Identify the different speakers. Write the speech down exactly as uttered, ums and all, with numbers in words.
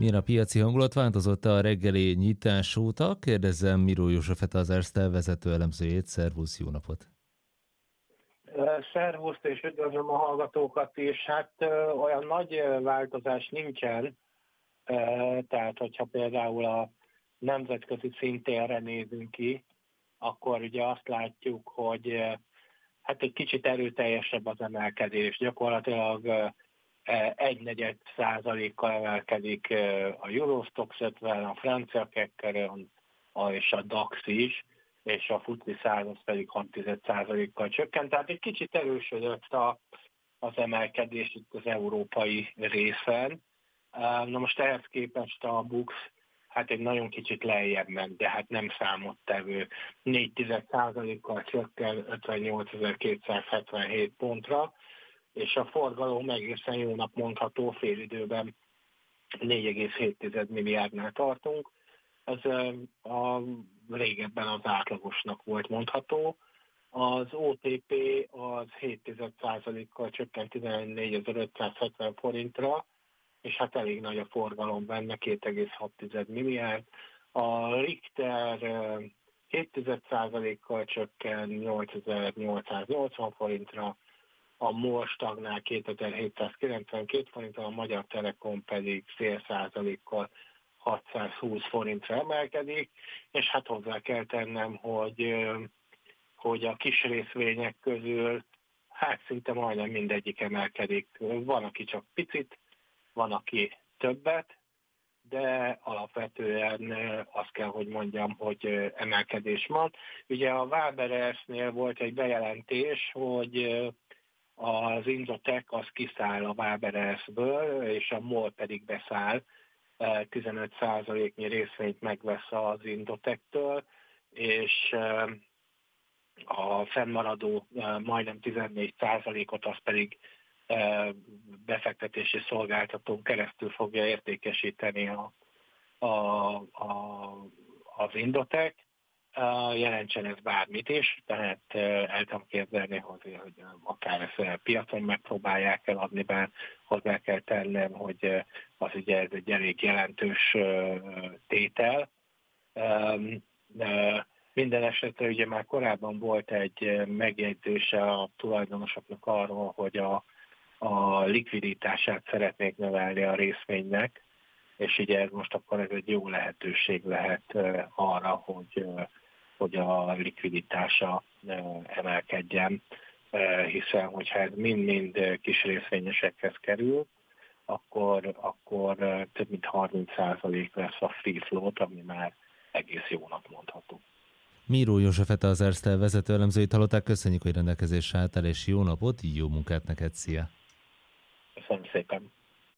Speaker 1: Milyen a piaci hangulat? Változott a reggeli nyitás óta? Kérdezzem Miró Józsefet, az Erste vezető elemzőjét. Szervusz, jó napot!
Speaker 2: Szervuszt, és üdvözlöm a hallgatókat is. Hát olyan nagy változás nincsen, tehát hogyha például a nemzetközi szintérre nézünk ki, akkor ugye azt látjuk, hogy hát egy kicsit erőteljesebb az emelkedés. Gyakorlatilag egy negyed százalékkal emelkedik a Eurostoxx ötven, a francia Kekkeron és a DAX is, és a FTSE száz pedig hat százalékkal csökkent. Tehát egy kicsit erősödött a, az emelkedés itt az európai részen. Na most ehhez képest a BUX hát egy nagyon kicsit lejjebb ment, de hát nem számottevő. négy százalékkal csökken ötvennyolcezer-kétszázhetvenhét pontra, és a forgalom egészen jónak mondható, félidőben négy egész hét milliárdnál tartunk. Ez a régebben az átlagosnak volt mondható. Az o té pé az hét százalékkal csökkent tizennégezer-ötszázhetven forintra, és hát elég nagy a forgalom benne, két egész hat milliárd. A Richter hét százalékkal csökkent nyolcezer-nyolcszáznyolcvan forintra, a MOL stagnál kétezer-hétszázkilencvenkét forintra, a Magyar Telekom pedig fél százalékkal hatszázhúsz forintra emelkedik, és hát hozzá kell tennem, hogy, hogy a kis részvények közül hát szinte majdnem mindegyik emelkedik. Van, aki csak picit, van, aki többet, de alapvetően azt kell, hogy mondjam, hogy emelkedés van. Ugye a Waberers-nél volt egy bejelentés, hogy az Inzotech az kiszáll a Waberersből, és a MOL pedig beszáll, tizenöt százaléknyi részvényt megvesz az Inzotech-től, és a fennmaradó majdnem tizennégy százalékot az pedig befektetési szolgáltatón keresztül fogja értékesíteni a, a, a, az Inzotech. Jelentsen ez bármit is, tehát el tudom képzelni, hogy, hogy akár ezt piacon megpróbálják eladni, bár hozzá kell tennem, hogy az ugye ez egy elég jelentős tétel. Minden esetre ugye már korábban volt egy megjegyzése a tulajdonosoknak arról, hogy a, a likviditását szeretnék növelni a részvénynek, és ugye ez most akkor ez egy jó lehetőség lehet arra, hogy hogy a likviditása emelkedjen, hiszen hogyha ez mind-mind kis részvényesekhez kerül, akkor, akkor több mint harminc százalék lesz a free float, ami már egész jónak mondható.
Speaker 1: Miró Józsefet, az Erste vezető elemzőit hallották. Köszönjük, hogy rendelkezésre álltál, és jó napot, jó munkát neked, szia!
Speaker 2: Köszönöm szépen!